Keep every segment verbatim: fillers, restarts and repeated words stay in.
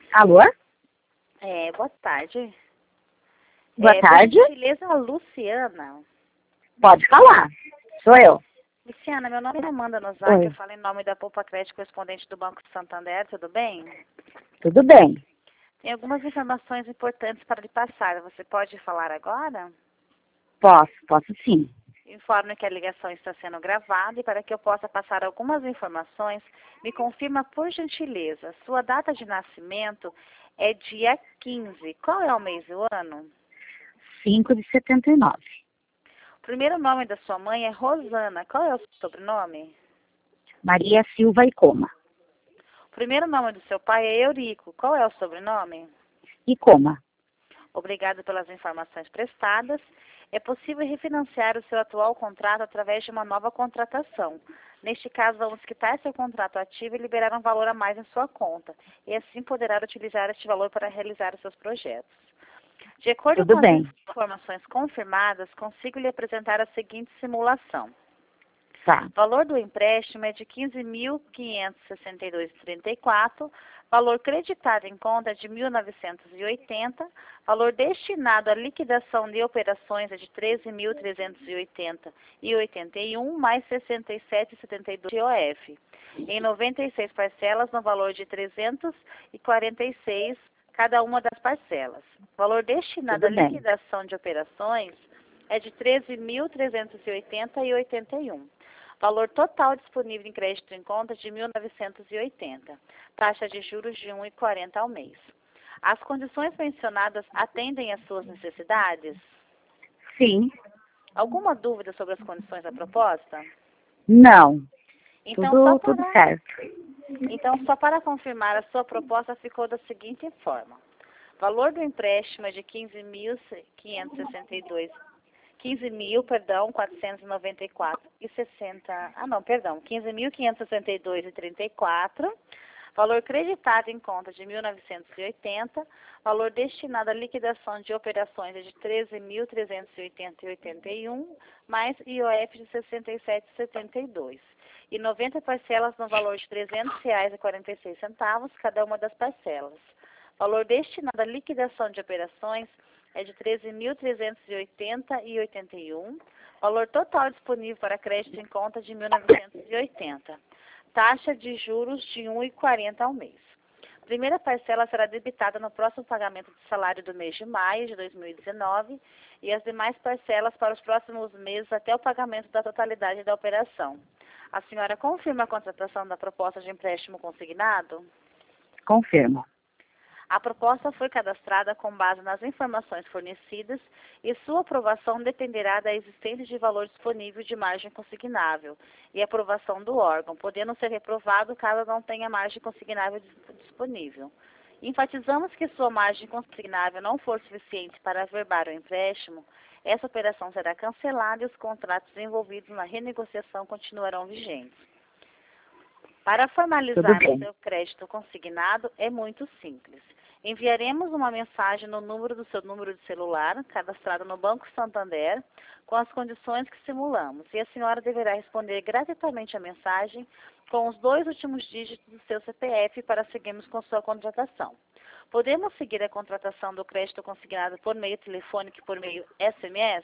Alô? É, boa tarde. Boa é, tarde. Por gentileza, a Luciana. Pode falar. Sou eu. Luciana, meu nome é Amanda Nozak, Oi. eu falo em nome da Poupa Crédito correspondente do Banco de Santander, tudo bem? Tudo bem. Tem algumas informações importantes para lhe passar. Você pode falar agora? Posso, posso sim. Informo que a ligação está sendo gravada e para que eu possa passar algumas informações, me confirma por gentileza. Sua data de nascimento é dia quinze. Qual é o mês e o ano? cinco de setenta e nove. O primeiro nome da sua mãe é Rosana. Qual é o sobrenome? Maria Silva e Coma. O primeiro nome do seu pai é Eurico. Qual é o sobrenome? E Coma. Obrigada pelas informações prestadas. É possível refinanciar o seu atual contrato através de uma nova contratação. Neste caso, vamos quitar seu contrato ativo e liberar um valor a mais em sua conta. E assim poderá utilizar este valor para realizar os seus projetos. De acordo Tudo com as bem. informações confirmadas, consigo lhe apresentar a seguinte simulação. Tá. O valor do empréstimo é de quinze mil quinhentos e sessenta e dois reais e trinta e quatro centavos, valor creditado em conta é de mil novecentos e oitenta reais, valor destinado à liquidação de operações é de treze mil trezentos e oitenta reais e oitenta e um centavos, mais sessenta e sete reais e setenta e dois centavos de I O F. Em noventa e seis parcelas, no valor de trezentos e quarenta e seis reais cada uma das parcelas. O valor destinado à Tudo bem. liquidação de operações é de treze mil trezentos e oitenta reais e oitenta e um centavos. Valor total disponível em crédito em conta de mil novecentos e oitenta reais. Taxa de juros de um vírgula quarenta ao mês. As condições mencionadas atendem às suas necessidades? Sim. Alguma dúvida sobre as condições da proposta? Não. Então, só Tudo, tudo para, certo. então, só para confirmar, a sua proposta ficou da seguinte forma. Valor do empréstimo é de quinze mil quinhentos e sessenta e dois quinze mil, perdão, quatrocentos e noventa e quatro e sessenta. Ah, não, perdão, quinze mil quinhentos e sessenta e dois e trinta e quatro. Valor creditado em conta de mil novecentos e oitenta. Valor destinado à liquidação de operações é de treze mil trezentos e oitenta e oitenta e um, mais I O F de sessenta e sete e setenta e dois. E noventa parcelas no valor de trezentos reais e quarenta e seis centavos cada uma das parcelas. Valor destinado à liquidação de operações é de treze mil trezentos e oitenta e oitenta e um. Valor total disponível para crédito em conta de mil novecentos e oitenta. Taxa de juros de um vírgula quarenta ao mês. A primeira parcela será debitada no próximo pagamento do salário do mês de maio de dois mil e dezenove e as demais parcelas para os próximos meses até o pagamento da totalidade da operação. A senhora confirma a contratação da proposta de empréstimo consignado? Confirmo. A proposta foi cadastrada com base nas informações fornecidas e sua aprovação dependerá da existência de valor disponível de margem consignável e aprovação do órgão, podendo ser reprovado caso não tenha margem consignável disponível. Enfatizamos que sua margem consignável não for suficiente para averbar o empréstimo, essa operação será cancelada e os contratos envolvidos na renegociação continuarão vigentes. Para formalizar o seu crédito consignado é muito simples. Enviaremos uma mensagem no número do seu número de celular, cadastrado no Banco Santander, com as condições que simulamos. E a senhora deverá responder gratuitamente a mensagem com os dois últimos dígitos do seu C P F para seguirmos com sua contratação. Podemos seguir a contratação do crédito consignado por meio telefônico e por meio S M S?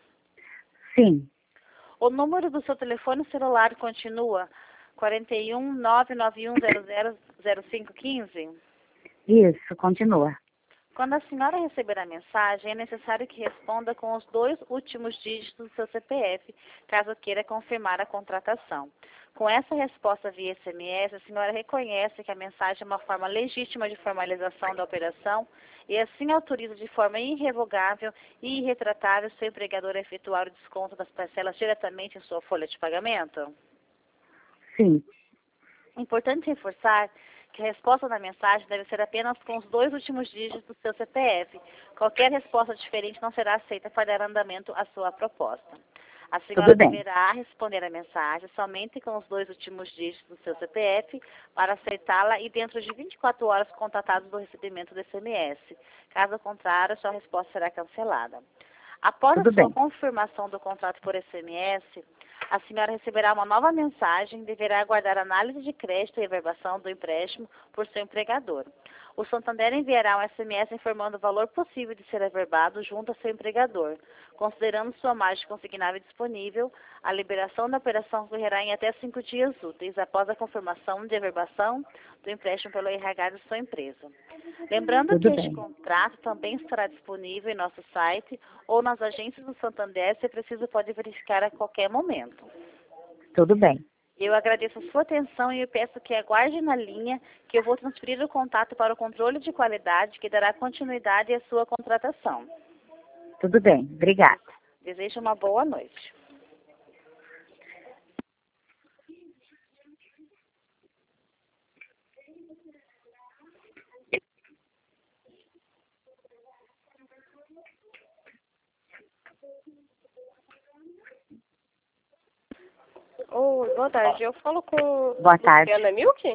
Sim. O número do seu telefone celular continua quarenta e um, nove nove um zero zero zero cinco um cinco? Isso, continua. Quando a senhora receber a mensagem, é necessário que responda com os dois últimos dígitos do seu C P F, caso queira confirmar a contratação. Com essa resposta via S M S, a senhora reconhece que a mensagem é uma forma legítima de formalização da operação e assim autoriza de forma irrevogável e irretratável seu empregador a efetuar o desconto das parcelas diretamente em sua folha de pagamento? Sim. Importante reforçar que a resposta da mensagem deve ser apenas com os dois últimos dígitos do seu C P F. Qualquer resposta diferente não será aceita para dar andamento à sua proposta. A senhora deverá responder a mensagem somente com os dois últimos dígitos do seu C P F para aceitá-la e dentro de vinte e quatro horas contatados do recebimento do S M S. Caso contrário, sua resposta será cancelada. Após Tudo a sua bem. confirmação do contrato por S M S, A senhora receberá uma nova mensagem e deverá aguardar análise de crédito e reverbação do empréstimo por seu empregador. O Santander enviará um S M S informando o valor possível de ser reverbado junto a seu empregador. Considerando sua margem consignável disponível, a liberação da operação ocorrerá em até cinco dias úteis após a confirmação de reverbação do empréstimo pelo R H de sua empresa. Lembrando Tudo que bem. este contrato também estará disponível em nosso site ou nas agências do Santander, se preciso pode verificar a qualquer momento. Tudo bem. Eu agradeço a sua atenção e eu peço que aguarde na linha que eu vou transferir o contato para o controle de qualidade que dará continuidade à sua contratação. Tudo bem. Obrigada. Desejo uma boa noite. Oi, boa tarde. Eu falo com Boa tarde. Luciana Milk?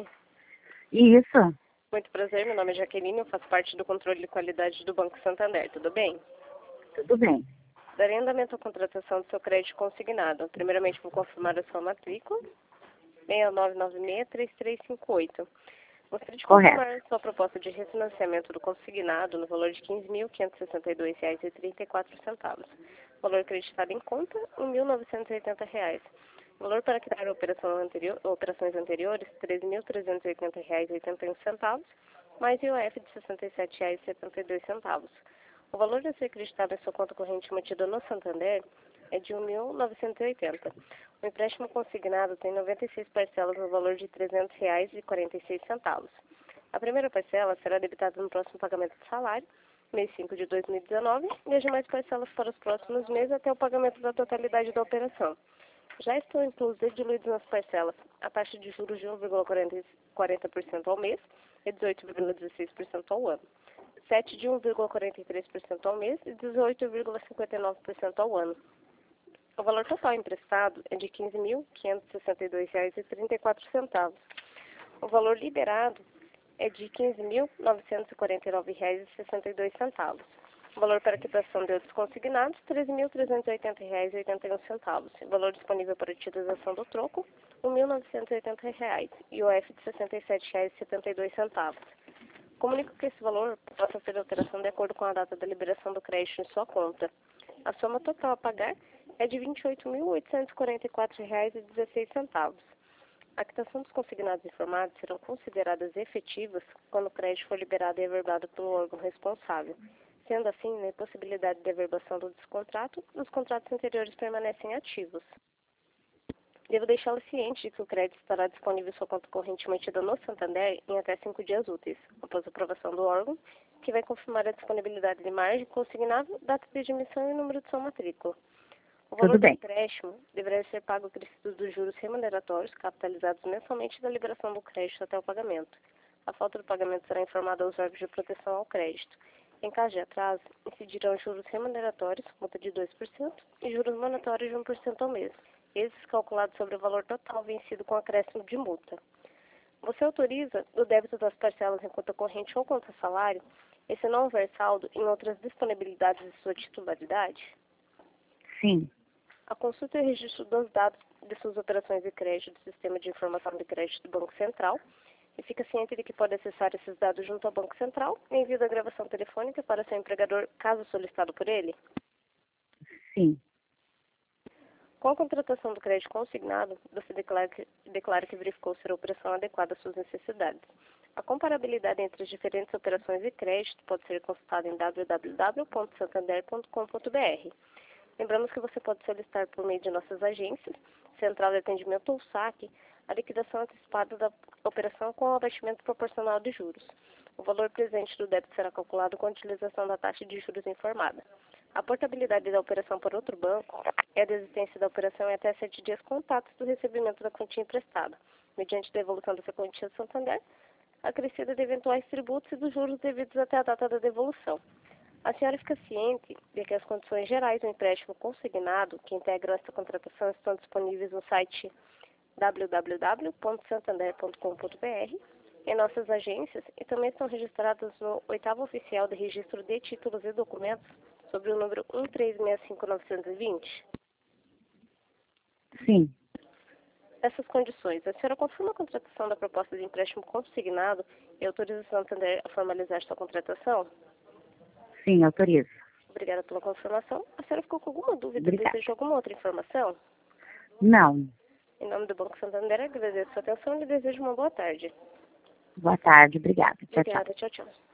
Isso. Muito prazer, meu nome é Jaqueline, eu faço parte do controle de qualidade do Banco Santander, tudo bem? Tudo bem. Darei andamento à contratação do seu crédito consignado. Primeiramente, vou confirmar a sua matrícula, seis nove nove seis, três três cinco oito. Gostaria de Correto. confirmar sua proposta de refinanciamento do consignado no valor de quinze mil quinhentos e sessenta e dois reais e trinta e quatro centavos. Valor acreditado em conta, mil novecentos e oitenta reais. Valor para quitar a operação anterior, operações anteriores, treze mil trezentos e oitenta reais e oitenta e um centavos, mais I O F de sessenta e sete reais e setenta e dois centavos. O valor a ser acreditado em sua conta corrente mantida no Santander é de mil novecentos e oitenta. O empréstimo consignado tem noventa e seis parcelas no valor de trezentos reais e quarenta e seis centavos. A primeira parcela será debitada no próximo pagamento de salário, mês cinco de dois mil e dezenove, e as demais parcelas para os próximos meses até o pagamento da totalidade da operação. Já estão inclusos e diluídos nas parcelas a taxa de juros de um vírgula quarenta por cento ao mês e dezoito vírgula dezesseis por cento ao ano, sete de um vírgula quarenta e três por cento ao mês e dezoito vírgula cinquenta e nove por cento ao ano. O valor total emprestado é de quinze mil quinhentos e sessenta e dois reais e trinta e quatro centavos. O valor liberado é de quinze mil novecentos e quarenta e nove reais e sessenta e dois centavos. O valor para quitação de outros consignados, treze mil trezentos e oitenta reais e oitenta e um centavos. O valor disponível para utilização do troco, mil novecentos e oitenta reais. I O F de sessenta e sete reais e setenta e dois centavos. Comunico que esse valor possa ser alteração de acordo com a data da liberação do crédito em sua conta. A soma total a pagar é de vinte e oito mil oitocentos e quarenta e quatro reais e dezesseis centavos. A quitação dos consignados informados serão consideradas efetivas quando o crédito for liberado e averbado pelo órgão responsável. Sendo assim, na impossibilidade de averbação do descontrato, os contratos anteriores permanecem ativos. Devo deixá-lo ciente de que o crédito estará disponível em sua conta corrente mantida no Santander em até cinco dias úteis, após a aprovação do órgão, que vai confirmar a disponibilidade de margem consignável, data de admissão e número de sua matrícula. O valor Tudo do bem. empréstimo deverá ser pago acrescidos dos juros remuneratórios capitalizados mensalmente da liberação do crédito até o pagamento. A falta do pagamento será informada aos órgãos de proteção ao crédito. Em caso de atraso, incidirão juros remuneratórios, multa de dois por cento, e juros monetários de um por cento ao mês, esses calculados sobre o valor total vencido com acréscimo de multa. Você autoriza o débito das parcelas em conta corrente ou conta salário, e se não houver saldo em outras disponibilidades de sua titularidade? Sim. A consulta e o registro dos dados de suas operações de crédito do Sistema de Informação de Crédito do Banco Central, e fica ciente de que pode acessar esses dados junto ao Banco Central em envio da gravação telefônica para seu empregador, caso solicitado por ele? Sim. Com a contratação do crédito consignado, você declara que, declara que verificou ser a operação adequada às suas necessidades. A comparabilidade entre as diferentes operações de crédito pode ser consultada em w w w ponto santander ponto com ponto b r. Lembramos que você pode solicitar por meio de nossas agências, Central de Atendimento ou saque, a liquidação antecipada da operação com o abatimento proporcional de juros. O valor presente do débito será calculado com a utilização da taxa de juros informada. A portabilidade da operação para outro banco é a desistência da operação em até sete dias contatos do recebimento da quantia emprestada, mediante devolução dessa quantia ao Santander, acrescida de eventuais tributos e dos juros devidos até a data da devolução. A senhora fica ciente de que as condições gerais do empréstimo consignado que integram esta contratação estão disponíveis no site w w w ponto santander ponto com ponto b r, em nossas agências, e também estão registradas no oitavo Oficial de Registro de Títulos e Documentos, sobre o número um três seis cinco nove dois zero. Sim. Essas condições. A senhora confirma a contratação da proposta de empréstimo consignado e autoriza o Santander a formalizar sua contratação? Sim, autorizo. Obrigada pela confirmação. A senhora ficou com alguma dúvida? Obrigada. Deseja alguma outra informação? Não. Em nome do Banco Santander, agradeço a sua atenção e lhe desejo uma boa tarde. Boa tarde, obrigada. Tchau, tchau. Obrigada. Tchau, tchau.